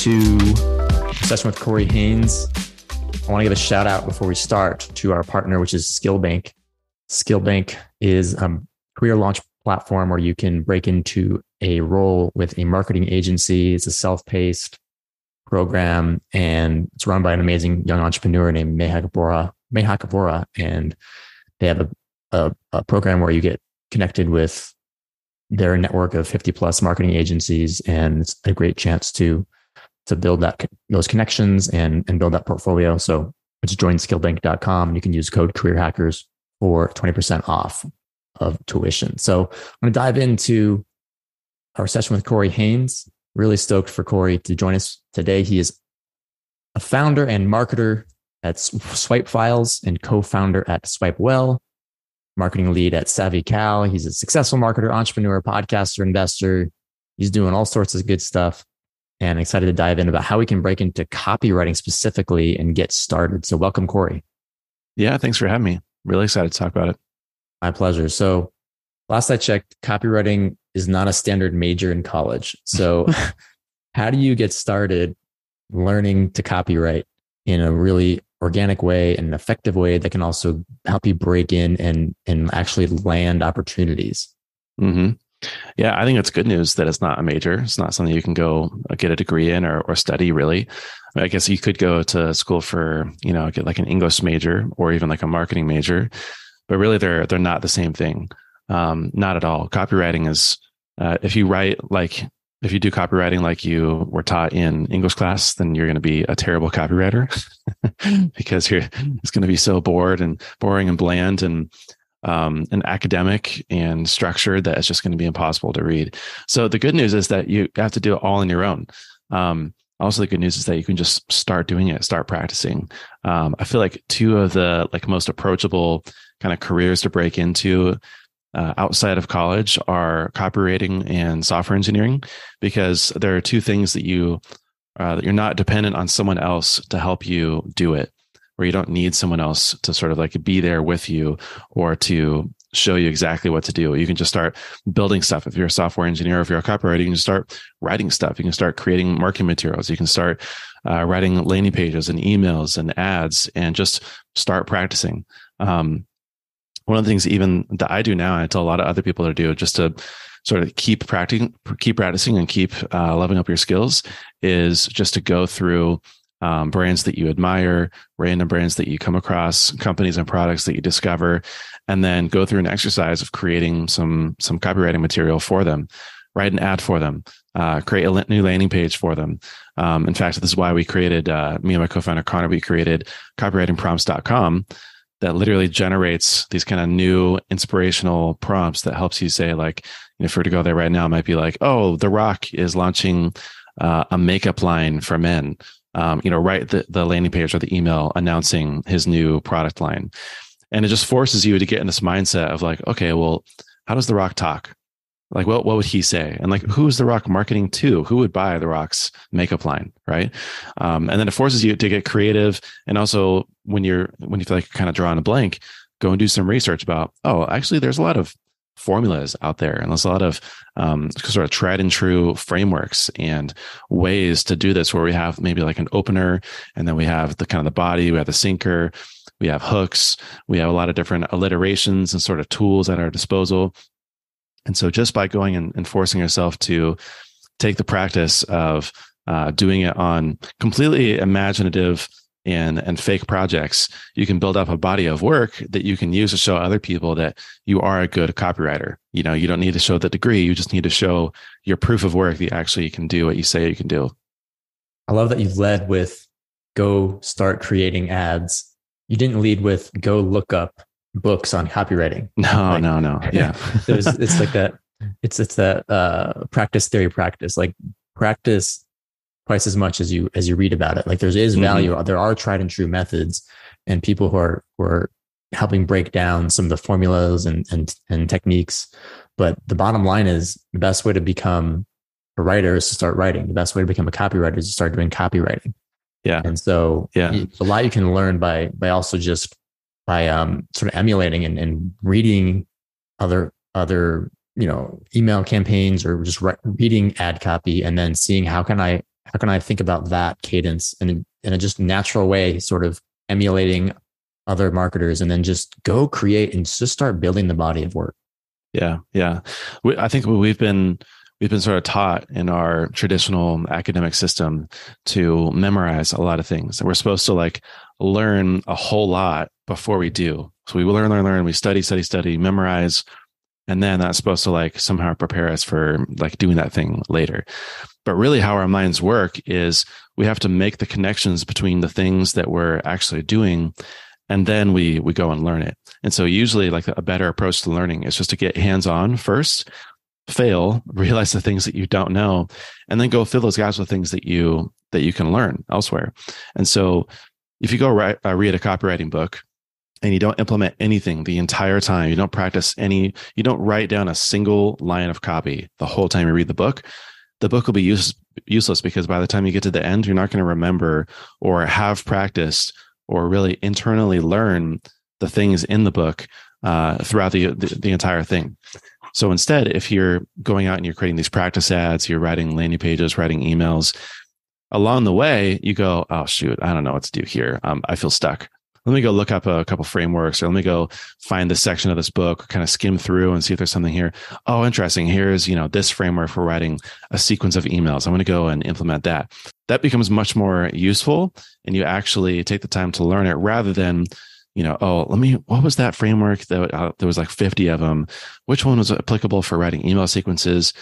to Session with Corey Haynes. I want to give a shout out before we start to our partner, which is Skillbank. Skillbank is a career launch platform where you can break into a role with a marketing agency. It's a self-paced program, and it's run by an amazing young entrepreneur named Mehak Vora. And they have a program where you get connected with their network of 50 plus marketing agencies. And it's a great chance to build those connections and build that portfolio. So it's joinskillbank.com. You can use code CareerHackers for 20% off of tuition. So I'm going to dive into our session with Corey Haynes. Really stoked for Corey to join us today. He is a founder and marketer at Swipe Files and co-founder at SwipeWell, marketing lead at SavvyCal. He's a successful marketer, entrepreneur, podcaster, investor. He's doing all sorts of good stuff, and excited to dive in about how we can break into copywriting specifically and get started. So welcome, Corey. Yeah, thanks for having me. Really excited to talk about it. My pleasure. So last I checked, copywriting is not a standard major in college. So how do you get started learning to copyright in a really organic way and an effective way that can also help you break in and actually land opportunities? Mm-hmm. Yeah, I think it's good news that it's not a major. It's not something you can go get a degree in or study, really. I guess you could go to school for, get like an English major or even like a marketing major, but really they're not the same thing. Not at all. Copywriting is, if you do copywriting like you were taught in English class, then you're going to be a terrible copywriter because it's going to be so boring and bland and academic and structured that it's just going to be impossible to read. So the good news is that you have to do it all on your own. Also, the good news is that you can just start doing it, start practicing. I feel like two of the most approachable kind of careers to break into outside of college are copywriting and software engineering, because there are two things that you're not dependent on someone else to help you do it, where you don't need someone else to sort of be there with you or to show you exactly what to do. You can just start building stuff. If you're a software engineer, if you're a copywriter, you can just start writing stuff. You can start creating marketing materials. You can start writing landing pages and emails and ads and just start practicing. One of the things even that I do now, and I tell a lot of other people to do, just to sort of keep practicing and keep leveling up your skills, is just to go through brands that you admire, random brands that you come across, companies and products that you discover, and then go through an exercise of creating some copywriting material for them, write an ad for them, create a new landing page for them. In fact, this is why we created, me and my co-founder Connor, we created copywritingprompts.com that literally generates these kind of new inspirational prompts that helps you say, if we were to go there right now, it might be like, oh, The Rock is launching a makeup line for men. Write the landing page or the email announcing his new product line. And it just forces you to get in this mindset of okay, well, how does The Rock talk? What would he say? And who's The Rock marketing to? Who would buy The Rock's makeup line, right? And then it forces you to get creative. And also when you feel like you're kind of drawing a blank, go and do some research about, actually, there's a lot of formulas out there, and there's a lot of sort of tried and true frameworks and ways to do this, where we have maybe an opener, and then we have the kind of the body, we have the sinker, we have hooks, we have a lot of different alliterations and sort of tools at our disposal. And so just by going and forcing yourself to take the practice of doing it on completely imaginative and fake projects, you can build up a body of work that you can use to show other people that you are a good copywriter. You don't need to show the degree. You just need to show your proof of work that you actually can do what you say you can do. I love that you've led with go start creating ads. You didn't lead with go look up books on copywriting. No. Yeah. It's like that. It's that practice theory practice. Practice twice as much as you read about it. There is value. Mm-hmm. There are tried and true methods, and people who are helping break down some of the formulas and techniques. But the bottom line is the best way to become a writer is to start writing. The best way to become a copywriter is to start doing copywriting. Yeah. And so a lot you can learn by also just by sort of emulating and reading other email campaigns, or just reading ad copy, and then seeing how can I how can I think about that cadence in a just natural way, sort of emulating other marketers, and then just go create and just start building the body of work. Yeah. Yeah. I think we've been sort of taught in our traditional academic system to memorize a lot of things. And we're supposed to like learn a whole lot before we do. So we learn, we study, memorize. And then that's supposed to like somehow prepare us for like doing that thing later. But really how our minds work is we have to make the connections between the things that we're actually doing. And then we go and learn it. And so usually like a better approach to learning is just to get hands-on first, fail, realize the things that you don't know, and then go fill those gaps with things that you can learn elsewhere. And so if you go read a copywriting book and you don't implement anything the entire time, you don't practice you don't write down a single line of copy the whole time you read the book will be useless, because by the time you get to the end, you're not going to remember or have practiced or really internally learn the things in the book throughout the entire thing. So instead, if you're going out and you're creating these practice ads, you're writing landing pages, writing emails, along the way, you go, oh, shoot, I don't know what to do here. I feel stuck. Let me go look up a couple frameworks, or let me go find this section of this book, kind of skim through and see if there's something here. Oh, interesting. Here's, this framework for writing a sequence of emails. I'm going to go and implement that. That becomes much more useful, and you actually take the time to learn it rather than, what was that framework? There was like 50 of them. Which one was applicable for writing email sequences?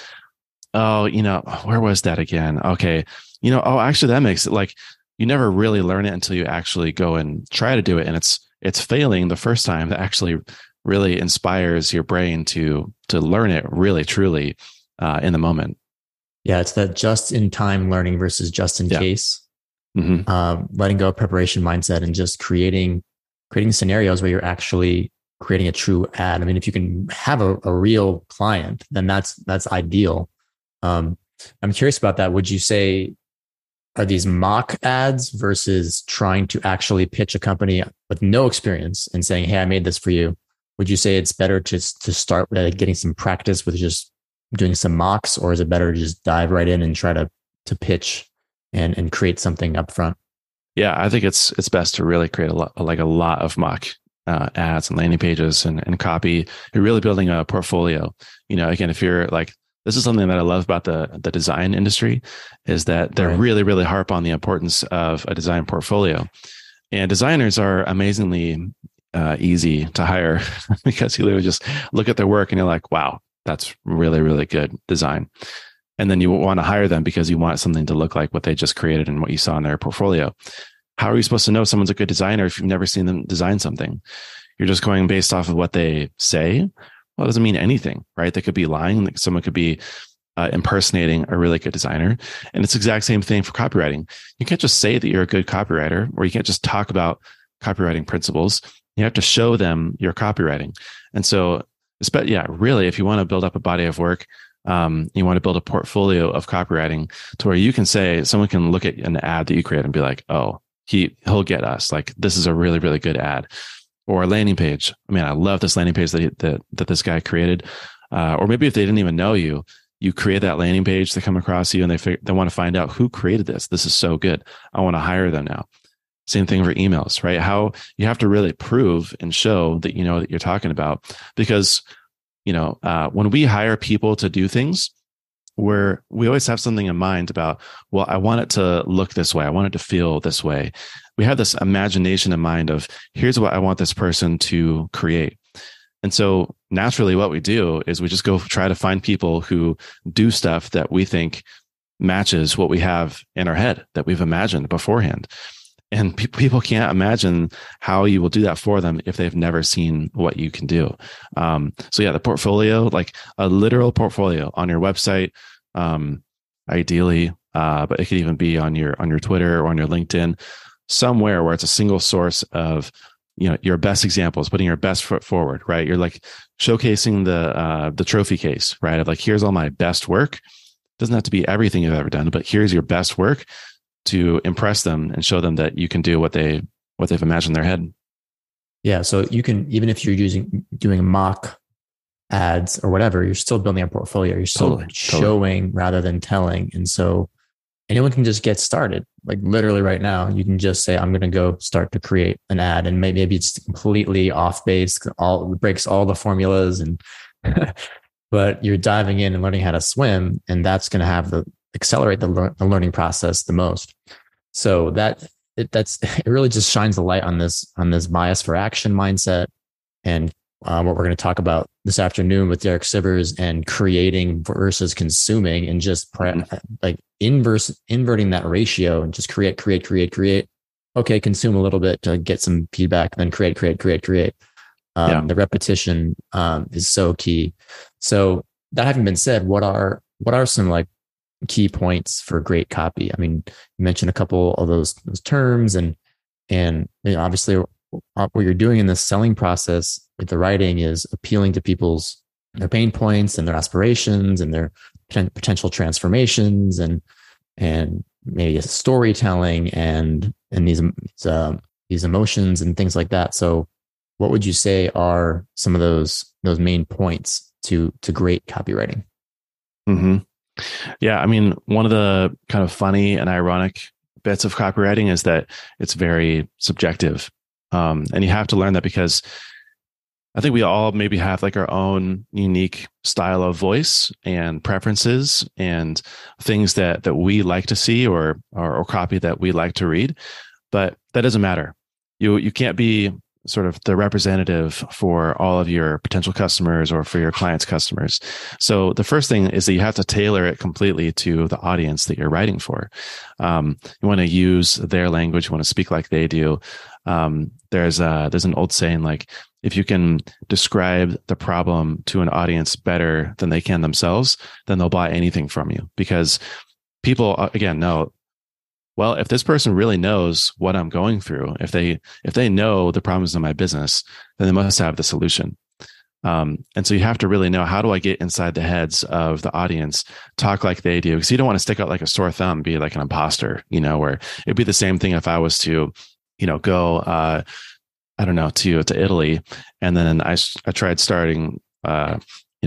Oh, where was that again? Okay. Actually that makes it like, you never really learn it until you actually go and try to do it. And it's failing the first time that actually really inspires your brain to learn it really, truly in the moment. Yeah. It's that just in time learning versus just in case. Mm-hmm. Letting go of preparation mindset and just creating scenarios where you're actually creating a true ad. I mean, if you can have a real client, then that's ideal. I'm curious about that. Would you say, are these mock ads versus trying to actually pitch a company with no experience and saying, hey, I made this for you? Would you say it's better to start with getting some practice with just doing some mocks, or is it better to just dive right in and try to pitch and create something up front? Yeah, I think it's best to really create a lot of mock ads and landing pages and copy. You're really building a portfolio. Again, if you're like, this is something that I love about the design industry, is that they're really, really harp on the importance of a design portfolio. And designers are amazingly easy to hire because you literally just look at their work and you're like, wow, that's really, really good design. And then you want to hire them because you want something to look like what they just created and what you saw in their portfolio. How are you supposed to know someone's a good designer if you've never seen them design something? You're just going based off of what they say. Well, it doesn't mean anything, right? They could be lying. Someone could be impersonating a really good designer. And it's the exact same thing for copywriting. You can't just say that you're a good copywriter, or you can't just talk about copywriting principles. You have to show them your copywriting. And so, really, if you want to build up a body of work, you want to build a portfolio of copywriting to where you can say, someone can look at an ad that you create and be like, oh, he'll get us. Like, this is a really, really good ad. Or a landing page. I mean, I love this landing page that this guy created. Or maybe if they didn't even know you create that landing page, they come across you and they want to find out who created this. This is so good. I want to hire them now. Same thing for emails, right? How you have to really prove and show that you know that you're talking about. Because, when we hire people to do things, we always have something in mind about, well, I want it to look this way. I want it to feel this way. We have this imagination in mind of, here's what I want this person to create. And so naturally what we do is we just go try to find people who do stuff that we think matches what we have in our head that we've imagined beforehand. And people can't imagine how you will do that for them if they've never seen what you can do. The portfolio, like a literal portfolio on your website, ideally, but it could even be on your Twitter or on your LinkedIn, somewhere where it's a single source of, your best examples, putting your best foot forward, right? You're like showcasing the trophy case, right? Of like, here's all my best work. Doesn't have to be everything you've ever done, but here's your best work to impress them and show them that you can do what they've imagined in their head. Yeah. So you can, even if you're doing mock ads or whatever, you're still building a portfolio. You're still showing rather than telling. And so anyone can just get started. Like literally right now, you can just say, I'm going to go start to create an ad, and maybe it's completely off base, all breaks all the formulas, and but you're diving in and learning how to swim, and that's going to have the accelerate the learning process the most. So it really just shines the light on this bias for action mindset, and what we're going to talk about this afternoon with Derek Sivers, and creating versus consuming, and just like inverting that ratio, and just create. Okay, consume a little bit to get some feedback, then create. The repetition is so key. So that having been said, what are some like key points for great copy? I mean, you mentioned a couple of those terms, and obviously what you're doing in the selling process with the writing is appealing to their pain points and their aspirations and their potential transformations, and maybe storytelling and these emotions and things like that. So what would you say are some of those main points to great copywriting? Mm-hmm. Yeah. I mean, one of the kind of funny and ironic bits of copywriting is that it's very subjective. And you have to learn that, because I think we all maybe have like our own unique style of voice and preferences and things that we like to see or copy that we like to read, but that doesn't matter. You can't be sort of the representative for all of your potential customers or for your clients' customers. So the first thing is that you have to tailor it completely to the audience that you're writing for. You want to use their language. You want to speak like they do. There's an old saying, like, if you can describe the problem to an audience better than they can themselves, then they'll buy anything from you, because people, again, know, well, if this person really knows what I'm going through, if they know the problems in my business, then they must have the solution. And so you have to really know, how do I get inside the heads of the audience, talk like they do? Because you don't want to stick out like a sore thumb, be like an imposter, where it'd be the same thing if I was to, go, I don't know, to Italy. And then I tried starting, a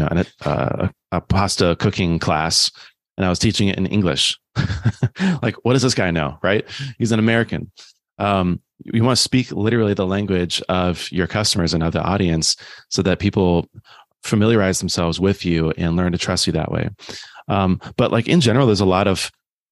pasta cooking class, and I was teaching it in English. Like, what does this guy know? Right? He's an American. You want to speak literally the language of your customers and of the audience, so that people familiarize themselves with you and learn to trust you that way. But like in general, there's a lot of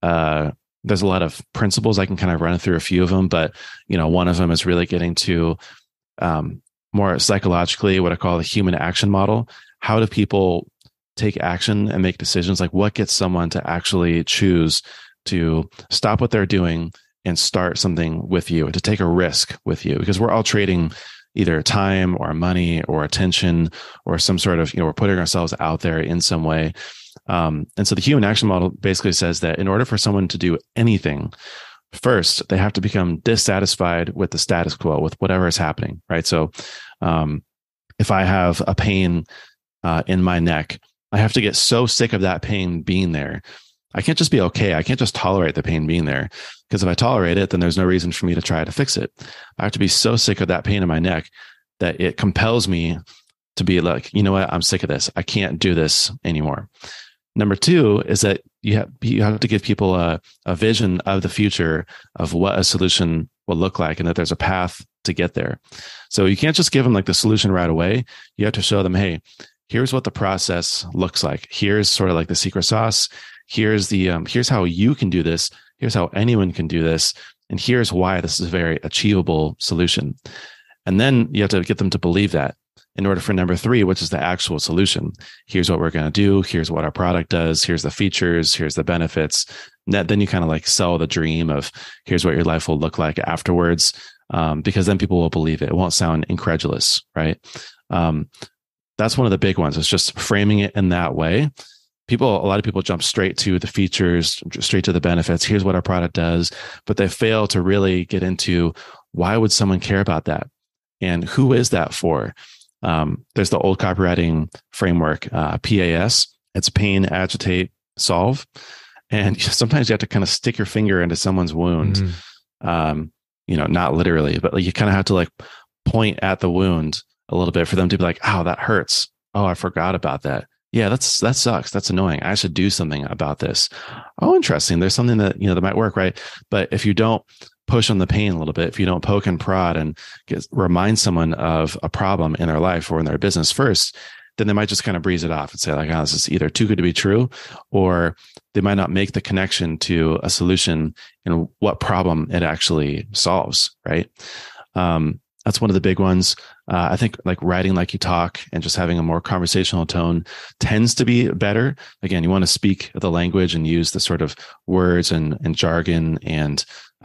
principles. I can kind of run through a few of them, but one of them is really getting to more psychologically what I call the human action model. How do people take action and make decisions? Like, what gets someone to actually choose to stop what they're doing and start something with you, to take a risk with you? Because we're all trading either time or money or attention or some sort of, we're putting ourselves out there in some way. And so the human action model basically says that in order for someone to do anything, first, they have to become dissatisfied with the status quo, with whatever is happening, right? So if I have a pain in my neck, I have to get so sick of that pain being there. I can't just be okay. I can't just tolerate the pain being there, because if I tolerate it, then there's no reason for me to try to fix it. I have to be so sick of that pain in my neck that it compels me to be like, you know what? I'm sick of this. I can't do this anymore. Number two is that you have to give people a vision of the future of what a solution will look like, and that there's a path to get there. So you can't just give them like the solution right away. You have to show them, hey, here's what the process looks like. Here's sort of like the secret sauce. Here's here's how you can do this. Here's how anyone can do this. And here's why this is a very achievable solution. And then you have to get them to believe that, in order for number three, which is the actual solution. Here's what we're going to do. Here's what our product does. Here's the features. Here's the benefits. Then you kind of like sell the dream of here's what your life will look like afterwards. Because then people will believe it. It won't sound incredulous, right? That's one of the big ones. It's just framing it in that way. A lot of people jump straight to the features, straight to the benefits. Here's what our product does, but they fail to really get into why would someone care about that? And who is that for? There's the old copywriting framework, PAS. It's pain, agitate, solve. And sometimes you have to kind of stick your finger into someone's wound. Not literally, but like you kind of have to like point at the wound a little bit for them to be like, oh, that hurts. Oh, I forgot about that. Yeah, that sucks. That's annoying. I should do something about this. Oh, interesting. There's something that, that might work, right? But if you don't push on the pain a little bit, if you don't poke and prod and remind someone of a problem in their life or in their business first, then they might just kind of breeze it off and say like, oh, this is either too good to be true, or they might not make the connection to a solution and what problem it actually solves, right? That's one of the big ones. I think like writing like you talk and just having a more conversational tone tends to be better. Again, you want to speak the language and use the sort of words and jargon and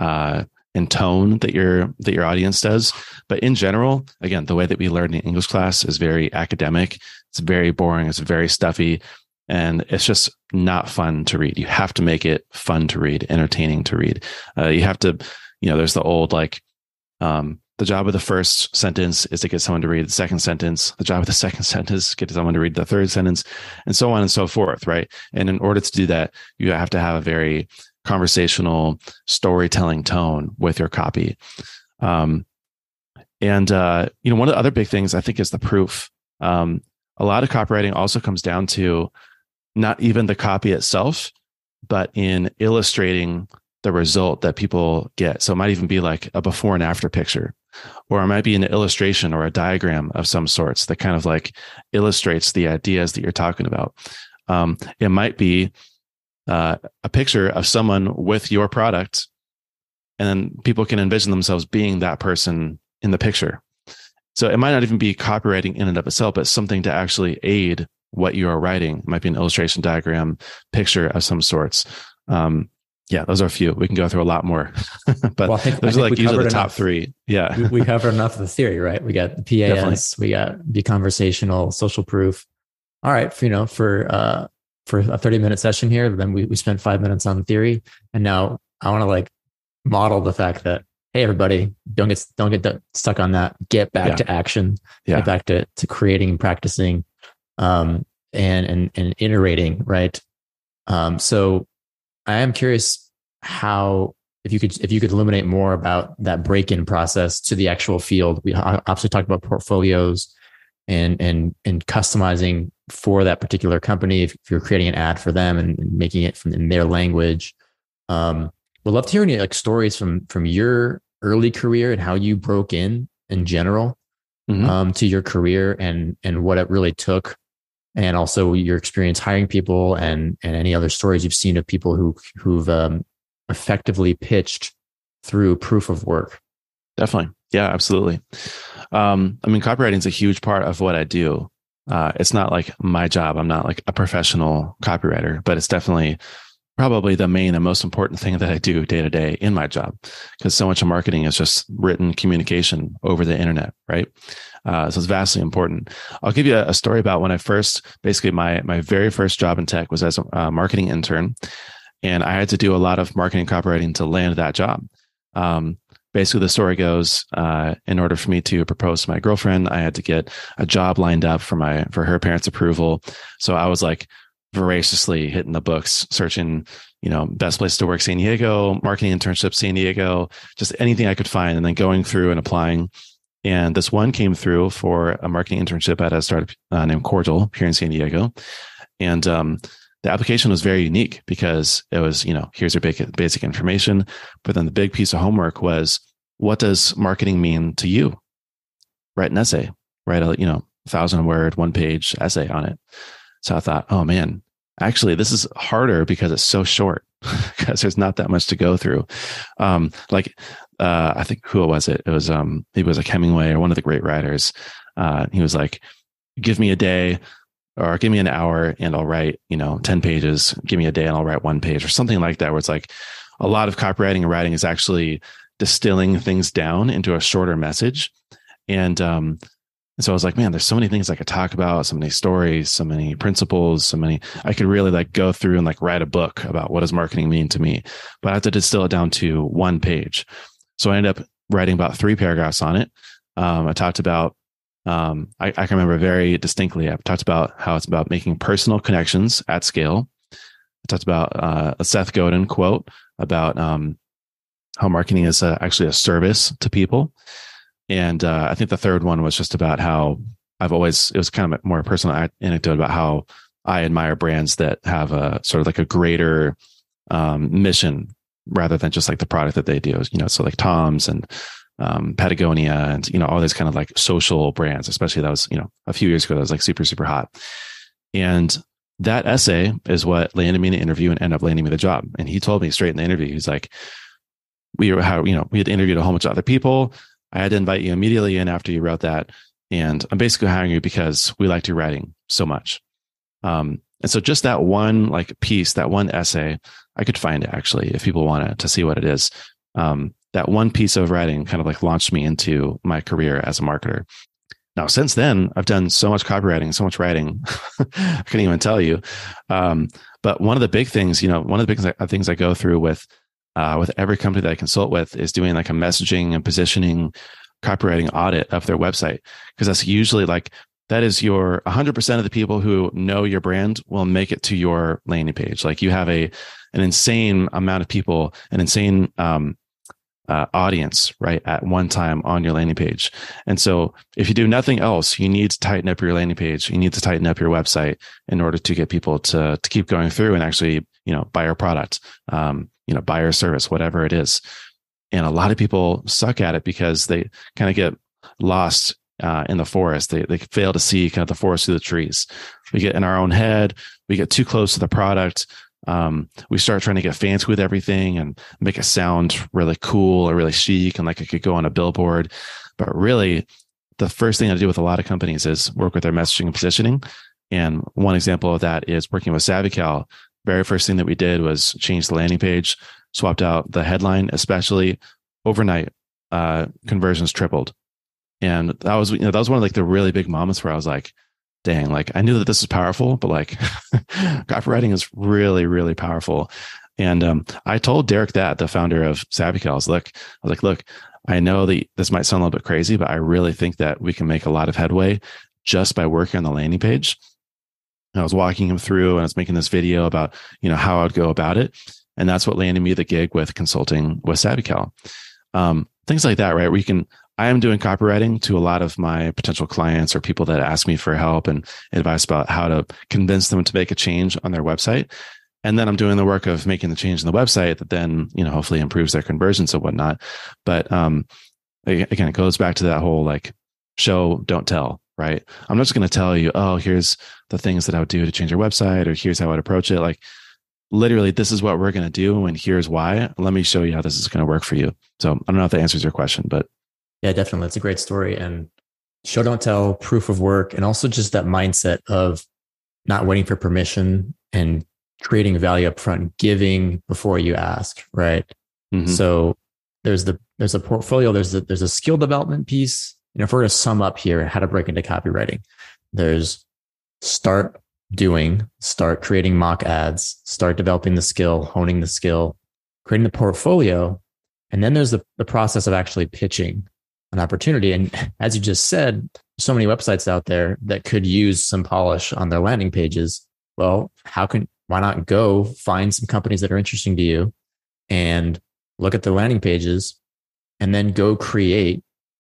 tone that your audience does. But in general, again, the way that we learn in English class is very academic. It's very boring. It's very stuffy. And it's just not fun to read. You have to make it fun to read, entertaining to read. You have to, there's the old like, the job of the first sentence is to get someone to read the second sentence. The job of the second sentence is to get someone to read the third sentence, and so on and so forth, right? And in order to do that, you have to have a very conversational, storytelling tone with your copy. One of the other big things I think is the proof. A lot of copywriting also comes down to not even the copy itself, but in illustrating the result that people get. So it might even be like a before and after picture, or it might be an illustration or a diagram of some sorts that kind of like illustrates the ideas that you're talking about. It might be a picture of someone with your product, and then people can envision themselves being that person in the picture. So it might not even be copywriting in and of itself, but something to actually aid what you are writing. It might be an illustration, diagram, picture of some sorts. Yeah, those are a few. We can go through a lot more, but I think like usually the top three. Yeah, we covered enough of the theory, right? We got the PAS, definitely. We got the conversational, social proof. All right, for a 30-minute session here, then we spent 5 minutes on the theory, and now I want to like model the fact that, hey, everybody, don't get stuck on that. Get back to action. Get back to creating and practicing, and iterating, right? So I am curious how, if you could illuminate more about that break-in process to the actual field. We obviously talked about portfolios and customizing for that particular company. If you're creating an ad for them and making it in their language, we'd love to hear any like stories from your early career and how you broke in general, to your career and what it really took. And also your experience hiring people and any other stories you've seen of people who've effectively pitched through proof of work. Definitely. Yeah, absolutely. Copywriting is a huge part of what I do. It's not like my job. I'm not like a professional copywriter, but it's definitely probably the main and most important thing that I do day to day in my job, because so much of marketing is just written communication over the internet, right? So it's vastly important. I'll give you a story about when I basically my very first job in tech was as a marketing intern, and I had to do a lot of marketing copywriting to land that job. Basically, the story goes, in order for me to propose to my girlfriend, I had to get a job lined up for her parents' approval. So I was like voraciously hitting the books, searching, best place to work, San Diego, marketing internship, San Diego, just anything I could find, and then going through and applying. And this one came through for a marketing internship at a startup named Cordial here in San Diego. And the application was very unique because it was, here's your basic information. But then the big piece of homework was, what does marketing mean to you? Write an essay, write a 1,000-word, 1-page essay on it. So I thought, oh man, actually, this is harder because it's so short, because there's not that much to go through. I think, who was it? It was maybe it was like Hemingway or one of the great writers. He was like, give me a day or give me an hour and I'll write, 10 pages. Give me a day and I'll write 1 page, or something like that, where it's like a lot of copywriting and writing is actually distilling things down into a shorter message. And so I was like, man, there's so many things I could talk about, so many stories, so many principles, I could really like go through and like write a book about what does marketing mean to me, but I have to distill it down to 1 page. So I ended up writing about 3 paragraphs on it. I talked about, I can remember very distinctly, I talked about how it's about making personal connections at scale. I talked about a Seth Godin quote about how marketing is actually a service to people. And I think the third one was just about how it was kind of a more personal anecdote about how I admire brands that have a sort of like a greater mission rather than just like the product that they do. So like Tom's and Patagonia and, all these kind of like social brands, especially that was, a few years ago, that was like super, super hot. And that essay is what landed me in an interview and ended up landing me the job. And he told me straight in the interview, he's like, we had interviewed a whole bunch of other people. I had to invite you immediately in after you wrote that. And I'm basically hiring you because we liked your writing so much. And so just that one like piece, that one essay, I could find it actually, if people want to see what it is. That one piece of writing kind of like launched me into my career as a marketer. Now, since then, I've done so much copywriting, so much writing, I couldn't even tell you. But one of the big things, one of the big things I go through with every company that I consult with is doing like a messaging and positioning copywriting audit of their website. Because that's usually like, that is your 100% of the people who know your brand will make it to your landing page. Like you have an insane amount of people, an insane audience, right, at one time on your landing page. And so if you do nothing else, you need to tighten up your landing page. You need to tighten up your website in order to get people to keep going through and actually, buy your product, buy your service, whatever it is. And a lot of people suck at it because they kind of get lost in the forest. They fail to see kind of the forest through the trees. We get in our own head. We get too close to the product. We start trying to get fancy with everything and make it sound really cool or really chic and like it could go on a billboard. But really, the first thing I do with a lot of companies is work with their messaging and positioning. And one example of that is working with SavvyCal. Very first thing that we did was change the landing page, swapped out the headline, especially overnight, conversions tripled. And that was one of like the really big moments where I was like, dang, like I knew that this was powerful, but like copywriting is really, really powerful. And I told Derek, the founder of SavvyCal, I was like, look, I know that this might sound a little bit crazy, but I really think that we can make a lot of headway just by working on the landing page. And I was walking him through and I was making this video about, how I would go about it. And that's what landed me the gig with consulting with SavvyCal. Things like that, right? I am doing copywriting to a lot of my potential clients or people that ask me for help and advice about how to convince them to make a change on their website. And then I'm doing the work of making the change in the website that then, hopefully improves their conversions and whatnot. But again, it goes back to that whole like show, don't tell, right? I'm not just going to tell you, oh, here's the things that I would do to change your website, or here's how I'd approach it. Like literally, this is what we're going to do. And here's why. Let me show you how this is going to work for you. So I don't know if that answers your question, but yeah, definitely. It's a great story. And show, don't tell, proof of work, and also just that mindset of not waiting for permission and creating value up front, giving before you ask, right? Mm-hmm. So there's a portfolio, there's a skill development piece. If we're going to sum up here how to break into copywriting, there's start creating mock ads, start developing the skill, honing the skill, creating the portfolio. And then there's the process of actually pitching an opportunity. And as you just said, so many websites out there that could use some polish on their landing pages. Well, why not go find some companies that are interesting to you and look at their landing pages and then go create.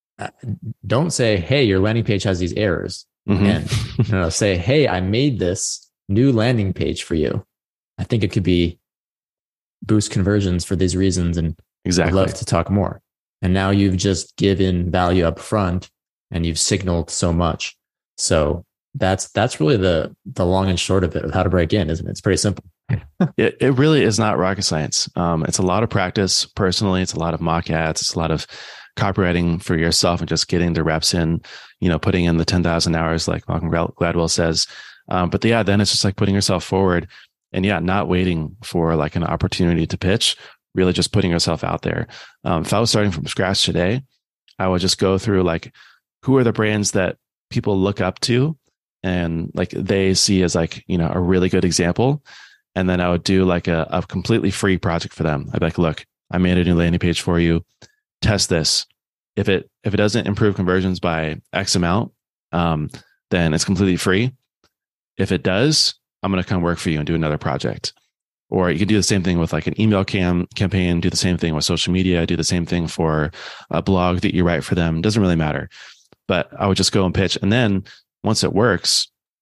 Don't say, hey, your landing page has these errors. Mm-hmm. And say, hey, I made this new landing page for you. I think it could be boost conversions for these reasons. And exactly. I'd love to talk more. And now you've just given value up front and you've signaled so much. So that's really the long and short of it, of how to break in, isn't it? It's pretty simple. It really is not rocket science. It's a lot of practice. Personally, it's a lot of mock ads. It's a lot of copywriting for yourself and just getting the reps in, putting in the 10,000 hours like Malcolm Gladwell says. But then it's just like putting yourself forward and not waiting for like an opportunity to pitch, really just putting yourself out there. If I was starting from scratch today, I would just go through like, who are the brands that people look up to and like they see as like, a really good example. And then I would do like a completely free project for them. I'd be like, look, I made a new landing page for you. Test this. If it doesn't improve conversions by X amount, then it's completely free. If it does, I'm going to come work for you and do another project. Or you can do the same thing with like an email campaign, do the same thing with social media, do the same thing for a blog that you write for them. It doesn't really matter. But I would just go and pitch. And then once it works,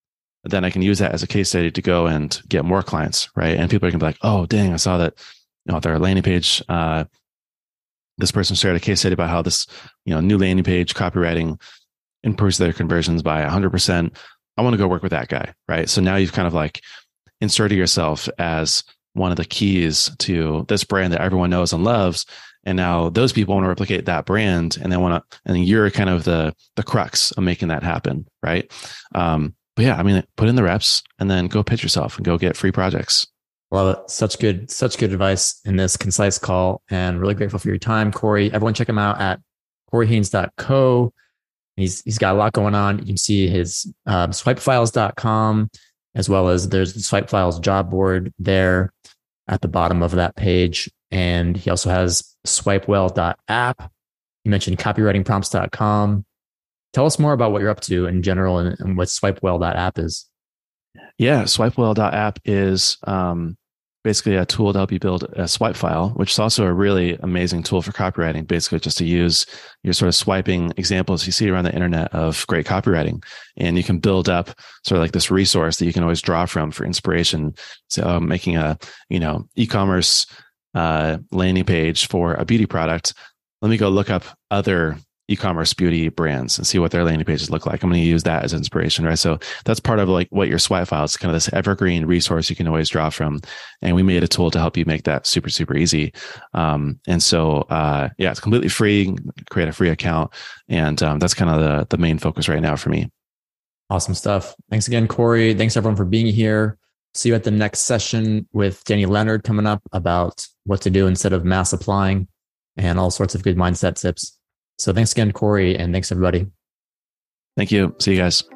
then I can use that as a case study to go and get more clients, right? And people are gonna be like, oh, dang, I saw that, their landing page, this person shared a case study about how this, new landing page copywriting improves their conversions by 100%. I want to go work with that guy, right? So now you've kind of like inserted yourself as one of the keys to this brand that everyone knows and loves. And now those people want to replicate that brand, and and you're kind of the crux of making that happen, right? But yeah, I mean, put in the reps and then go pitch yourself and go get free projects. Love it. Such good advice in this concise call, and really grateful for your time, Corey. Everyone check him out at coreyhaines.co. He's got a lot going on. You can see his swipefiles.com, as well as there's the Swipe Files job board there at the bottom of that page. And he also has swipewell.app. You mentioned copywritingprompts.com. Tell us more about what you're up to in general and what swipewell.app is. Yeah, swipewell.app is basically a tool to help you build a swipe file, which is also a really amazing tool for copywriting, basically just to use your sort of swiping examples you see around the internet of great copywriting. And you can build up sort of like this resource that you can always draw from for inspiration. So making a, e-commerce landing page for a beauty product. Let me go look up other e-commerce beauty brands and see what their landing pages look like. I'm going to use that as inspiration, right? So that's part of like what your swipe file is, kind of this evergreen resource you can always draw from. And we made a tool to help you make that super, super easy. It's completely free. Create a free account. And that's kind of the main focus right now for me. Awesome stuff. Thanks again, Corey. Thanks everyone for being here. See you at the next session with Danny Leonard coming up about what to do instead of mass applying and all sorts of good mindset tips. So thanks again, Corey, and thanks everybody. Thank you. See you guys.